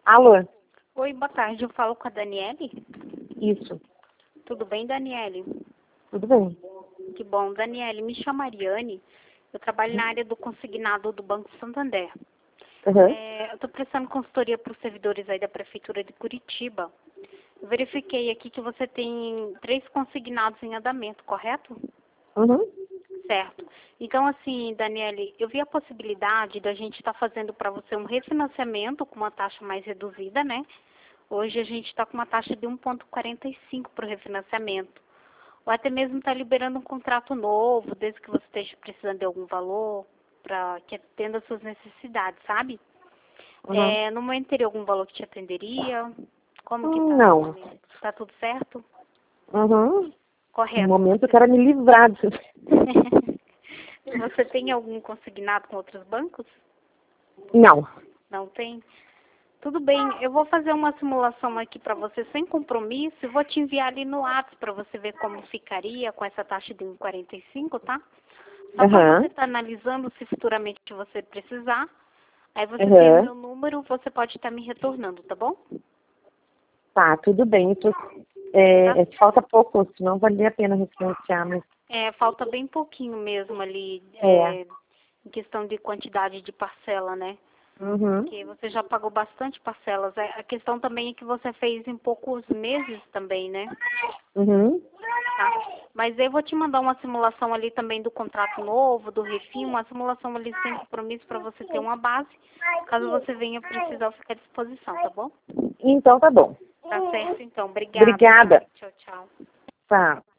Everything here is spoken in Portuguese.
Alô? Oi, boa tarde. Eu falo com a Daniele? Isso. Tudo bem, Daniele? Tudo bem. Que bom. Daniele, me chamo Ariane. Eu trabalho na área do consignado do Banco Santander. Uhum. Eu estou prestando consultoria para os servidores aí da Prefeitura de Curitiba. Eu verifiquei aqui que você tem 3 consignados em andamento, correto? Uhum. Certo. Então, assim, Daniele, eu vi a possibilidade da gente estar fazendo para você um refinanciamento com uma taxa mais reduzida, né? Hoje a gente está com uma taxa de 1,45 para o refinanciamento. Ou até mesmo está liberando um contrato novo, desde que você esteja precisando de algum valor, para que atenda às suas necessidades, sabe? Uhum. No momento teria algum valor que te atenderia? Como que tá? Não. Tá tudo certo? Uhum. No Correto. momento eu quero me livrar disso. Você tem algum consignado com outros bancos? Não. Não tem? Tudo bem, eu vou fazer uma simulação aqui para você sem compromisso e vou te enviar ali no WhatsApp para você ver como ficaria com essa taxa de 1,45, tá? Só para você Uhum. estar analisando se futuramente você precisar. Aí você tem o Uhum. meu número, você pode estar me retornando, tá bom? Tá, tudo bem. Tá? Falta pouco, senão valia a pena refinanciar, mas Falta bem pouquinho mesmo ali, é. em questão de quantidade de parcela, né? Uhum. Porque você já pagou bastante parcelas. A questão também é que você fez em poucos meses também, né? Uhum. Tá? Mas eu vou te mandar uma simulação ali também do contrato novo, do refim, uma simulação ali sem compromisso para você ter uma base. Caso você venha precisar, eu fico à disposição, tá bom? Então tá bom. Tá certo, então. Obrigada, tá? Obrigada. Tchau, tchau. Tá.